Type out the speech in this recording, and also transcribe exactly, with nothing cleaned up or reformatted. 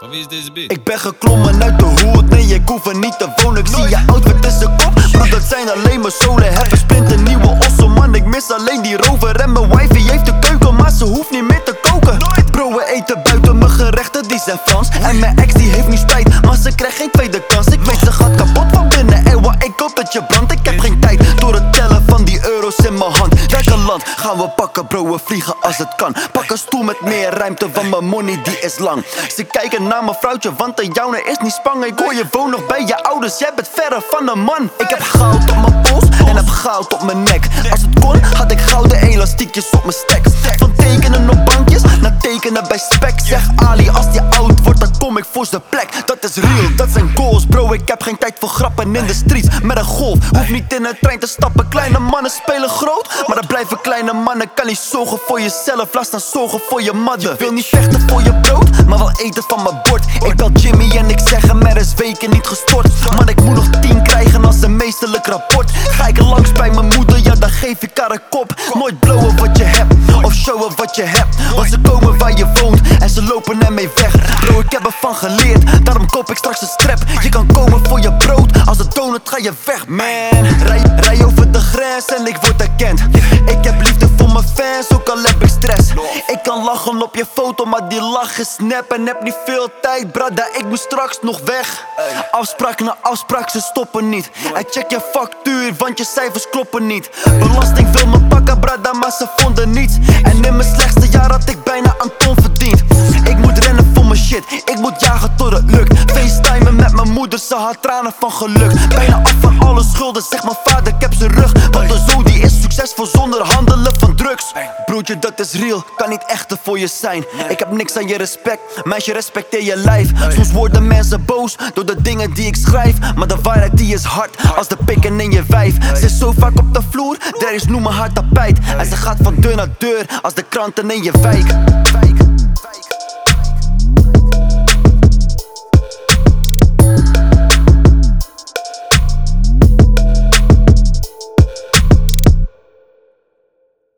Van wie is deze beat? Ik ben geklommen uit de hoed, nee ik hoef er niet te wonen. Ik zie je outfit in z'n kop, bro dat zijn alleen maar zolen. Heb een splinternieuwe osso man, ik mis alleen die rover. En mijn wifey heeft de keuken, maar ze hoeft niet meer te koken. Bro we eten buiten, mijn gerechten die zijn Frans. En mijn ex die heeft nu spijt, maar ze krijgt geen tweede kans. Ik weet ze gaat kapot van binnen, ewa ik hoop dat je brandt. Ik heb geen tijd door het tellen van die euro's in mijn hand. Welke land gaan we pakken bro, we vliegen als het kan. Pak een stoel met meer ruimte, want mijn money die is lang. Ze kijken naar mijn vrouwtje, want de jouwe is niet spang. Ik hoor je woont nog bij je ouders, jij bent verre van een man. Ik heb goud op mijn pols en heb goud op mijn nek. Als het kon, had ik gouden elastiekjes op mijn stek. Van tekenen op bankjes, naar tekenen bij spek. Zeg Ali, als die oud wordt, dan kom ik voor zijn plek. Dat is real, dat zijn goals bro. Ik heb geen tijd voor grappen in de streets. Met een golf, hoef niet in een trein te stappen. Kleine mannen spelen groot, maar dan blijven kleine mannen. Kan niet zorgen voor jezelf, laat staan zorgen voor je mother. Wil niet vechten voor je brood, maar wel eten van mijn bord. Ik bel Jimmy en ik zeg hem, er is weken niet gestort. Man, ik moet nog tien krijgen als een meesterlijk rapport. Ga ik langs bij mijn moeder, ja dan geef ik haar een kop. Nooit blowen wat je hebt, of showen wat je hebt. Want ze komen waar je woont, en ze lopen ermee weg. Bro, ik heb ervan geleerd, daarom koop ik straks een strap. Je kan komen voor je brood, als het donut ga je weg. Man, rij, rij over de grens en ik word erkend. Ik heb liefde voor mijn fans, ook al heb ik stress. Ik kan lachen op je foto, maar die lach is snap. En heb niet veel tijd, brada, ik moet straks nog weg. Afspraak na afspraak, ze stoppen niet. En check je factuur, want je cijfers kloppen niet. Belasting wil me pakken, brada, maar ze vonden niets. En in mijn slechtste jaar had ik bijna een ton verdiend. Ik moet rennen voor mijn shit, ik moet jagen tot het lukt. FaceTimen met mijn moeder, ze had tranen van geluk. Bijna af van alle schulden, zeg mijn vader, ik heb zijn rug. Want de zoon die is succesvol zonder handelen van drugs. Broertje, dat is real, kan niet echter voor je zijn. Ik heb niks aan je respect, meisje respecteer je lijf. Soms worden mensen boos door de dingen die ik schrijf. Maar de waarheid die is hard, als de pikken in je wijf. Ze is zo vaak op de vloer, daar is noemen haar tapijt. En ze gaat van deur naar deur, als de kranten in je wijk.